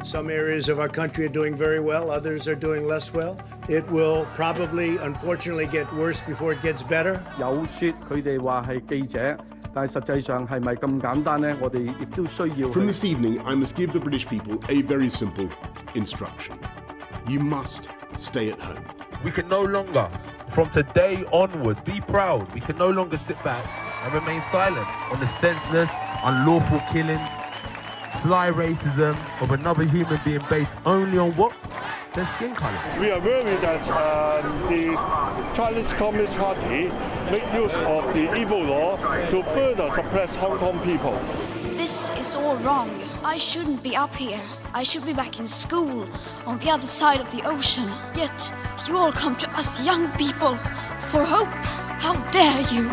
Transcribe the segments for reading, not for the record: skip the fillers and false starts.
Some areas of our country are doing very well, others are doing less well. It will probably, unfortunately, get worse before it gets better. 有說佢哋話係記者，但係實際上係咪咁簡單呢？我哋亦都需要。 From this evening, I must give the British people a very simple instruction. You must stay at home. We can no longer, from today onwards, be proud. We can no longer sit back and remain silent on the senseless, unlawful killings, sly racism of another human being based only on what? Their skin colour. We are worried that the Chinese Communist Party make use of the evil law to further suppress Hong Kong people. This is all wrong. I shouldn't be up here. I should be back in school on the other side of the ocean. Yet you all come to us young people for hope. How dare you?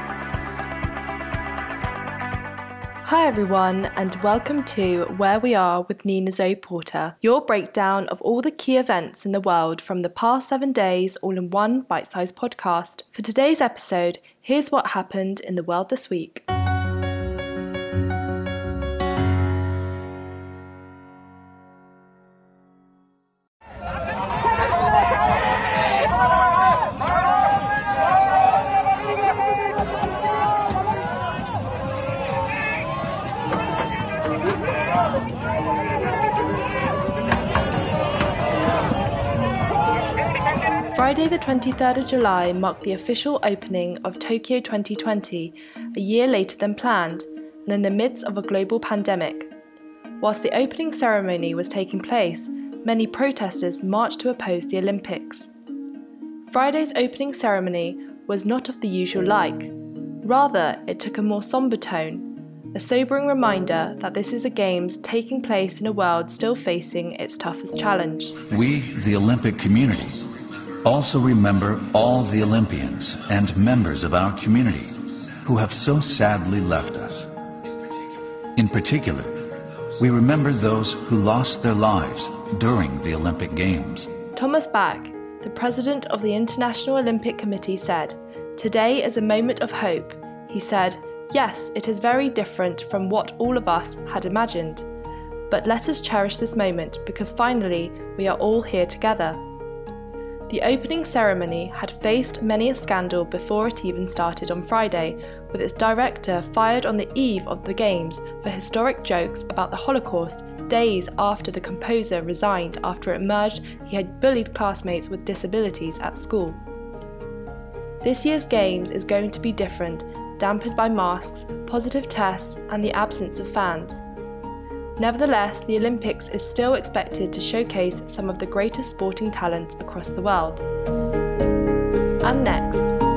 Hi everyone, and welcome to Where We Are with Nina Zoe Porter, your breakdown of all the key events in the world from the past 7 days, all in one bite-sized podcast. For today's episode, here's what happened in the world this week. Friday the 23rd of July marked the official opening of Tokyo 2020, a year later than planned, and in the midst of a global pandemic. Whilst the opening ceremony was taking place, many protesters marched to oppose the Olympics. Friday's opening ceremony was not of the usual like. Rather, it took a more somber tone, a sobering reminder that this is a Games taking place in a world still facing its toughest challenge. We, the Olympic community, also remember all the Olympians and members of our community who have so sadly left us. In particular, we remember those who lost their lives during the Olympic Games. Thomas Bach, the president of the International Olympic Committee, said, "Today is a moment of hope." He said, "Yes, it is very different from what all of us had imagined. But let us cherish this moment because finally we are all here together." The opening ceremony had faced many a scandal before it even started on Friday, with its director fired on the eve of the Games for historic jokes about the Holocaust days after the composer resigned after it emerged he had bullied classmates with disabilities at school. This year's Games is going to be different, dampened by masks, positive tests, and the absence of fans. Nevertheless, the Olympics is still expected to showcase some of the greatest sporting talents across the world. And next.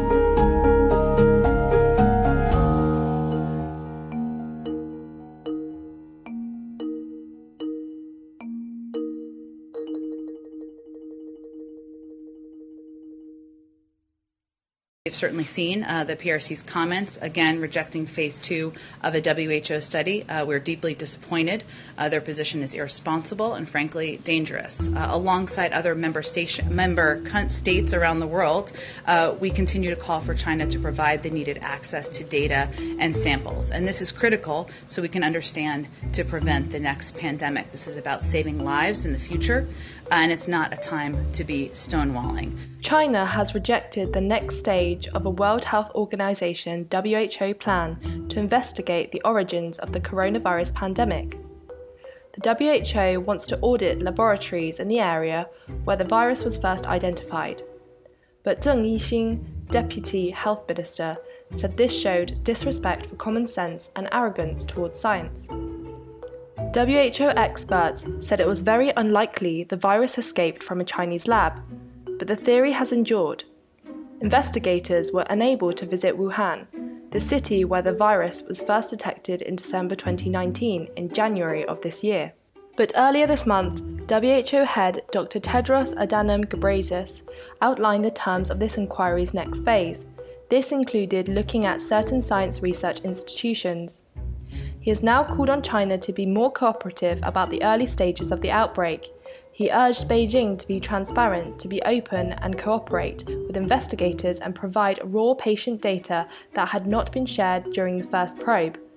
We've certainly seen the PRC's comments, again, rejecting phase 2 of a WHO study. We're deeply disappointed. Their position is irresponsible and, frankly, dangerous. Alongside other member states around the world, we continue to call for China to provide the needed access to data and samples. And this is critical so we can understand to prevent the next pandemic. This is about saving lives in the future, and it's not a time to be stonewalling. China has rejected the next stage of a World Health Organization (WHO) plan to investigate the origins of the coronavirus pandemic. The WHO wants to audit laboratories in the area where the virus was first identified. But Deng Yixing, Deputy Health Minister, said this showed disrespect for common sense and arrogance towards science. WHO experts said it was very unlikely the virus escaped from a Chinese lab, but the theory has endured. Investigators were unable to visit Wuhan, the city where the virus was first detected in December 2019 in January of this year. But earlier this month, WHO head Dr. Tedros Adhanom Ghebreyesus outlined the terms of this inquiry's next phase. This included looking at certain science research institutions. He has now called on China to be more cooperative about the early stages of the outbreak. He urged Beijing to be transparent, to be open and cooperate with investigators and provide raw patient data that had not been shared during the first probe.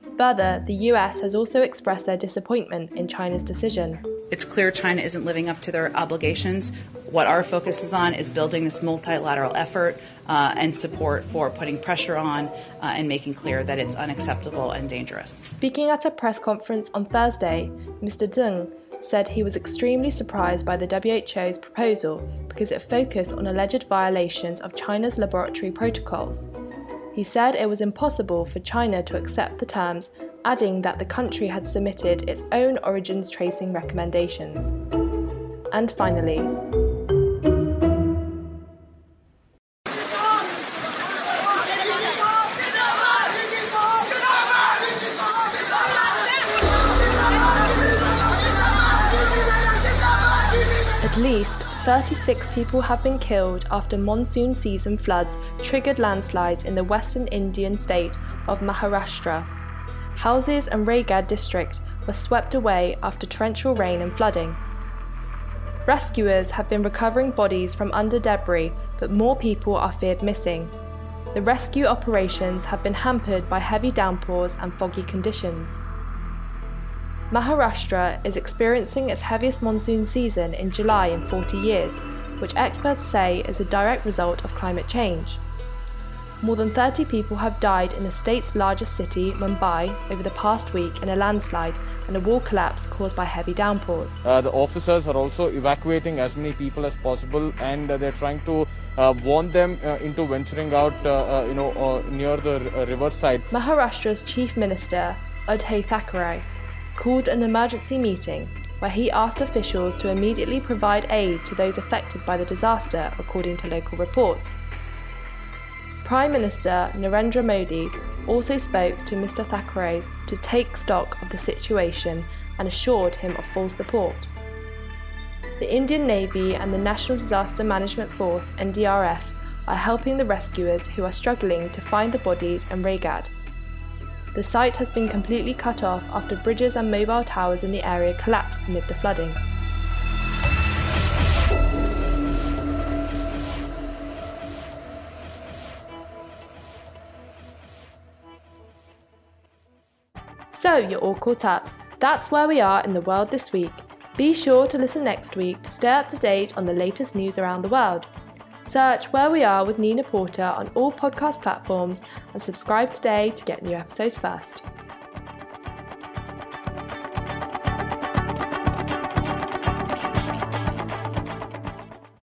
Further, the US has also expressed their disappointment in China's decision. It's clear China isn't living up to their obligations. What our focus is on is building this multilateral effort and support for putting pressure on and making clear that it's unacceptable and dangerous. Speaking at a press conference on Thursday, Mr. Deng said he was extremely surprised by the WHO's proposal because it focused on alleged violations of China's laboratory protocols. He said it was impossible for China to accept the terms, adding that the country had submitted its own origins tracing recommendations. And finally, at least 36 people have been killed after monsoon season floods triggered landslides in the western Indian state of Maharashtra. Houses and Raigad district were swept away after torrential rain and flooding. Rescuers have been recovering bodies from under debris, but more people are feared missing. The rescue operations have been hampered by heavy downpours and foggy conditions. Maharashtra is experiencing its heaviest monsoon season in July in 40 years, which experts say is a direct result of climate change. More than 30 people have died in the state's largest city, Mumbai, over the past week in a landslide and a wall collapse caused by heavy downpours. The officers are also evacuating as many people as possible, and they're trying to warn them into venturing out near the riverside. Maharashtra's Chief Minister, Uddhav Thackeray, called an emergency meeting where he asked officials to immediately provide aid to those affected by the disaster, according to local reports. Prime Minister Narendra Modi also spoke to Mr. Thackeray to take stock of the situation and assured him of full support. The Indian Navy and the National Disaster Management Force, NDRF, are helping the rescuers who are struggling to find the bodies in Raigad. The site has been completely cut off after bridges and mobile towers in the area collapsed amid the flooding. So you're all caught up. That's where we are in the world this week. Be sure to listen next week to stay up to date on the latest news around the world. Search Where We Are with Nina Porter on all podcast platforms and subscribe today to get new episodes first.